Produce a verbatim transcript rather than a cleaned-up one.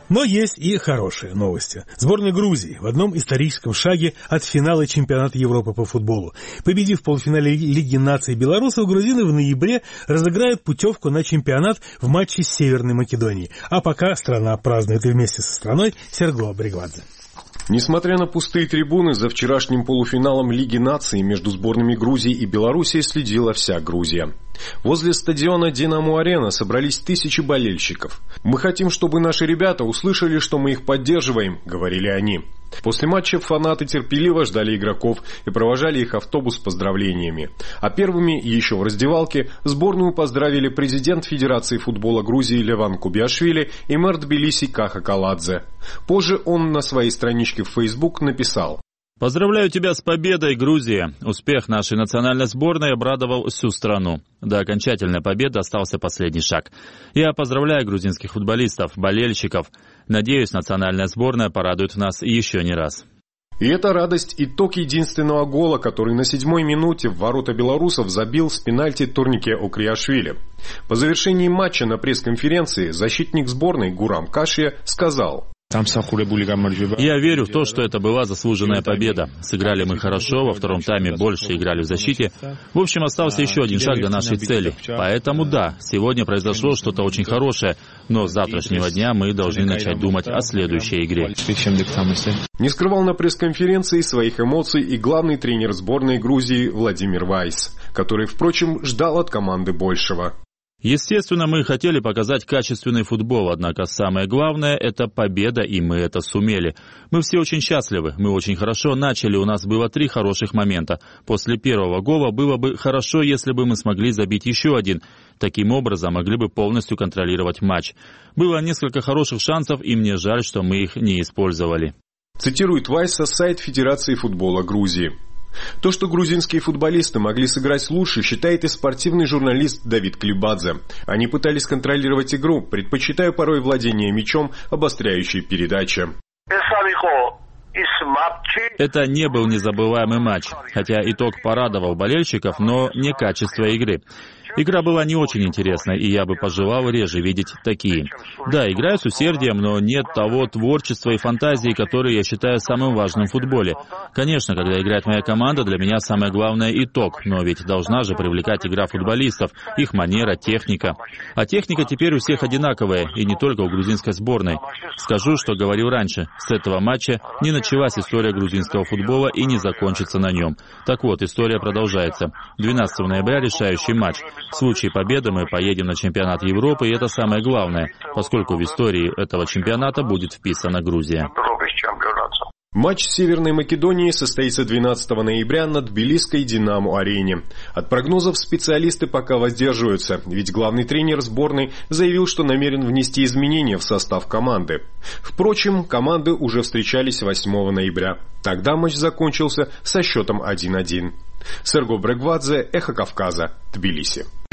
Но есть и хорошие новости. Сборная Грузии в одном историческом шаге от финала чемпионата Европы по футболу. Победив в полуфинале Лиги наций белорусов, грузины в ноябре разыграют путевку на чемпионат в матче с Северной Македонией. А пока страна празднует и вместе со страной Серго Бригвадзе. Несмотря на пустые трибуны, за вчерашним полуфиналом Лиги наций между сборными Грузии и Белоруссии следила вся Грузия. Возле стадиона «Динамо-Арена» собрались тысячи болельщиков. «Мы хотим, чтобы наши ребята услышали, что мы их поддерживаем», — говорили они. После матча фанаты терпеливо ждали игроков и провожали их автобус с поздравлениями. А первыми, еще в раздевалке, сборную поздравили президент Федерации футбола Грузии Леван Кубиашвили и мэр Тбилиси Каха Каладзе. Позже он на своей страничке в Facebook написал: «Поздравляю тебя с победой, Грузия! Успех нашей национальной сборной обрадовал всю страну. До окончательной победы остался последний шаг. Я поздравляю грузинских футболистов, болельщиков. Надеюсь, национальная сборная порадует нас еще не раз». И эта радость – итог единственного гола, который на седьмой минуте в ворота белорусов забил с пенальти Турнике Окриашвили. По завершении матча на пресс-конференции защитник сборной Гурам Кашия сказал: «Я верю в то, что это была заслуженная победа. Сыграли мы хорошо, во втором тайме больше играли в защите. В общем, остался еще один шаг до нашей цели. Поэтому да, сегодня произошло что-то очень хорошее, но с завтрашнего дня мы должны начать думать о следующей игре». Не скрывал на пресс-конференции своих эмоций и главный тренер сборной Грузии Владимир Вайс, который, впрочем, ждал от команды большего. Естественно, мы хотели показать качественный футбол, однако самое главное – это победа, и мы это сумели. Мы все очень счастливы, мы очень хорошо начали, у нас было три хороших момента. После первого гола было бы хорошо, если бы мы смогли забить еще один. Таким образом, могли бы полностью контролировать матч. Было несколько хороших шансов, и мне жаль, что мы их не использовали. Цитирует Вайса сайт Федерации футбола Грузии. То, что грузинские футболисты могли сыграть лучше, считает и спортивный журналист Давид Клибадзе. Они пытались контролировать игру, предпочитая порой владение мячом, обостряющей передачи. Это не был незабываемый матч, хотя итог порадовал болельщиков, но не качество игры. Игра была не очень интересной, и я бы пожелал реже видеть такие. Да, играю с усердием, но нет того творчества и фантазии, которые я считаю самым важным в футболе. Конечно, когда играет моя команда, для меня самое главное итог, но ведь должна же привлекать игра футболистов, их манера, техника. А техника теперь у всех одинаковая, и не только у грузинской сборной. Скажу, что говорил раньше, с этого матча не началась история грузинского футбола и не закончится на нем. Так вот, история продолжается. двенадцатого ноября решающий матч. В случае победы мы поедем на чемпионат Европы, и это самое главное, поскольку в истории этого чемпионата будет вписана Грузия. Матч с Северной Македонией состоится двенадцатого ноября на Тбилисской «Динамо-арене». От прогнозов специалисты пока воздерживаются, ведь главный тренер сборной заявил, что намерен внести изменения в состав команды. Впрочем, команды уже встречались восьмого ноября. Тогда матч закончился со счетом один один. Серго Бригвадзе, Эхо Кавказа, Тбилиси.